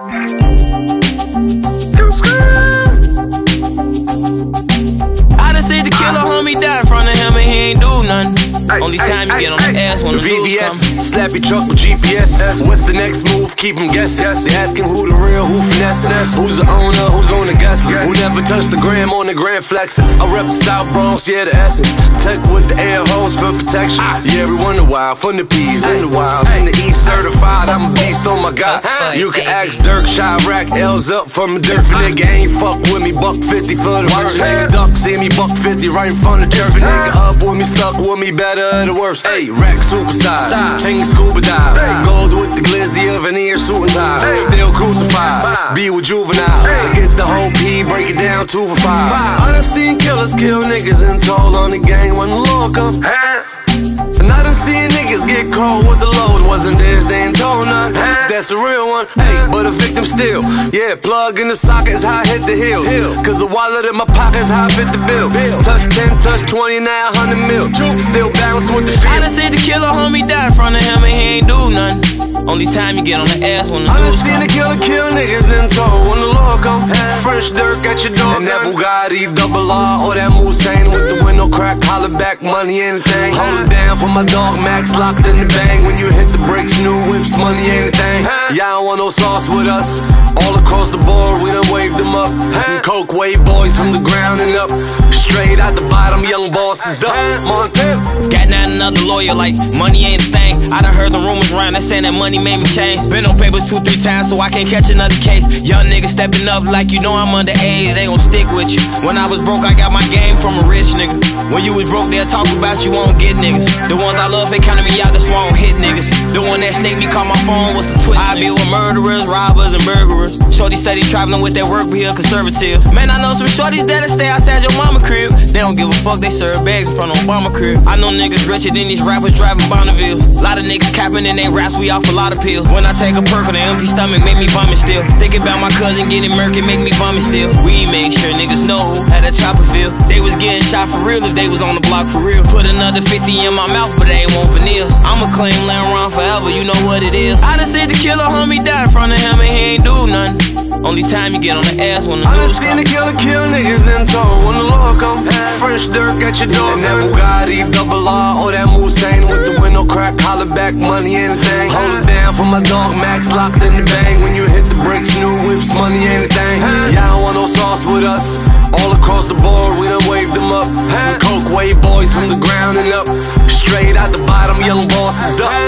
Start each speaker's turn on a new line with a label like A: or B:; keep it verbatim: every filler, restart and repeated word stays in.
A: I done seen the killer homie die in front of him and he ain't do nothing. Only time you get on the ass when the
B: V V S,
A: news
B: slap your truck with G P S. What's the next move? Keep them guessing. They asking who the real, who finessing. Who's the owner, who's on the guest list. Who never touched the gram on the grand flexing. I rep the South Bronx, yeah, the essence. Tech with the air hose for protection. Yeah, we run the wild, from the P's in the wild. In the East certified, I'm a beast, oh my God. You can ask Dirk, Chirac, L's up from a different nigga. Ain't fuck with me, buck fifty for the worst. Nigga duck, see me, buck fifty right in front of Durfin. Nigga up with me, stuck with me, better or the worst. Hey, rack supersize, chain scuba dive. Gold with the glizzy of an ear, suit and tie. Still crucified, be with juvenile. Get the whole P, break it down two for five. I done seen killers kill niggas and told on the gang when the law come. And I done seen niggas get cold with the load. Wasn't theirs, they ain't told none. That's a real one, hey, but a victim still. Yeah, plug in the socket is how I hit the heels. Cause the wallet in my pocket is how I fit the bill. Touch ten, touch twenty, now one hundred mil. Still balance with the feel.
A: I done seen the killer homie die in front of him and he ain't do nothing. Only time you get on the ass when the
B: I done
A: news
B: seen
A: come.
B: the killer kill niggas, then told when the law come. Fresh Dirk at your door. And that Bugatti, double R, or that Mulsanne with the window crack, holler back, money, anything. Hold it down for my dog Max, locked in the bang. When you hit the brakes, new whips, money, anything. Y'all don't want no sauce with us. All across the board, we done waved them up. And Coke wave boys from the ground and up. Straight out the bottom, young bosses up. Montana.
A: Got not another lawyer like money ain't a thing. I done heard the rumors around that saying that money made me change. Been on papers two, three times so I can't catch another case. Young niggas stepping up like you know I'm underage. They gon' stick with you. When I was broke, I got my game from a rich nigga. When you was broke, they'll talk about you, won't get niggas. The ones I love, they counted me out, that's why I don't hit niggas. The one that snaked me, call my phone, what's the twist? I be with murderers, robbers, and burglars. Shorty steady traveling with their work, be a conservative. Man, I know some shorties that'll stay outside your mama crib. They don't give a fuck, they serve bags in front of Obama crib. I know niggas richer than these rappers driving Bonnevilles. Lot of niggas capping in they raps, we off a lot of pills. When I take a perk on an empty stomach, make me vomit still. Thinking about my cousin getting murky, make me vomit still. We make sure niggas know how that chopper feel. They was getting shot for real if they was on the block for real. Put another fifty in my mouth, but they ain't want veneers. I'ma claim land around forever, you know what it is. I done seen the killer homie die in front of him and he ain't do nothing. Only time you get on the ass when the
B: I done
A: news
B: seen
A: come.
B: the killer kill niggas, then told when the law come. Fresh Dirk at your door. And that Bugatti, double R, or that Mulsanne with the window crack, holler back, money, anything. Hold it down for my dog Max, locked in the bang. When you hit the brakes, new whips, money, anything. Y'all don't want no sauce with us. All across the board, we done waved them up. Coke wave boys from the ground and up. Straight out the bottom, young bosses up.